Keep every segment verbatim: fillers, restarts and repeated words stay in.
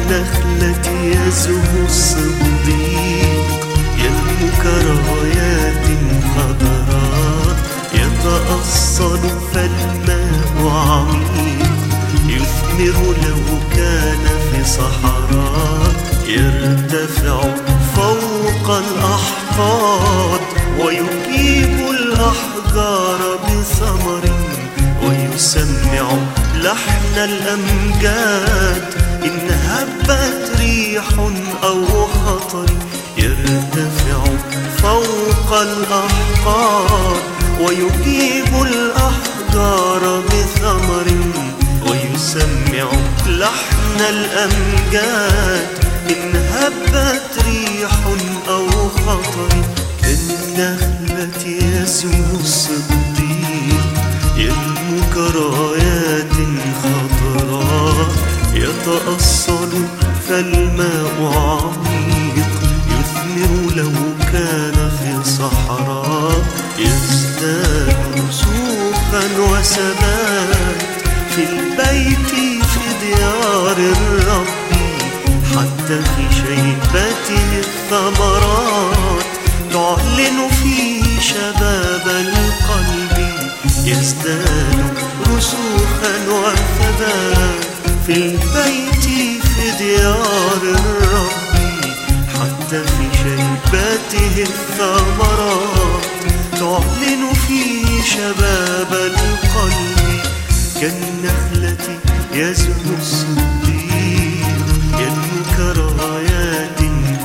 كالنخلة يزهو الصديق ينمو كرايات خضراء يتأصل فالماء عميق يثمر لو كان في صحراء يرتفع فوق الأحقاد ويجيب الأحجار بثمر ويسمع لحن الأمجاد إن هبت ريح أو خطر يرتفع فوق الأحقاد ويجيب الأحجار بثمر ويسمع لحن الأمجاد إن هبت ريح أو خطر كالنخلة يزهو الصديق ينمو كرايات خضراء يتأصل فالماء عميق يثمر لو كان في صحراء يزداد رسوخا وثبات في البيت في ديار الرب حتى في شيبته الثمرات تعلن فيه شباب القلب يزداد رسوخا وثبات في البيت في ديار الرب حتى في شيبته الثمرات تعلن فيه شباب القلب كالنخلة يزهو الصديق ينمو كرايات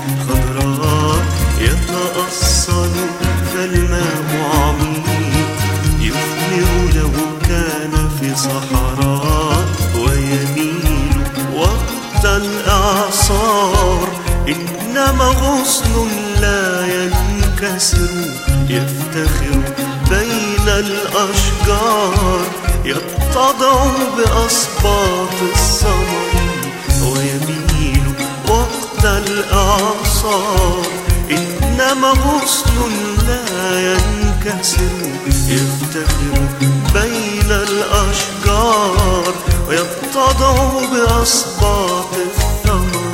خضراء يتأصل فالماء عميق يثمر لو كان في صحراء ويميل وقت الإعصار إنما غصن لا ينكسر يفتخر بين الأشجار يتضع بأصباط الثمر ويميل وقت الإعصار إنما غصن لا ينكسر يفتخر بين الأشجار ويتضع بأصباط الثمر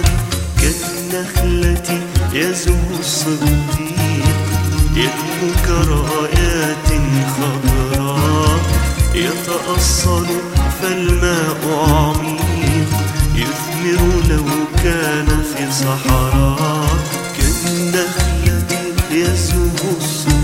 كالنخلة يزهو الصديق ينمو كرايات خضراء يتأصل فالماء عميق يثمر لو كان في صحراء كالنخلة يزهو الصديق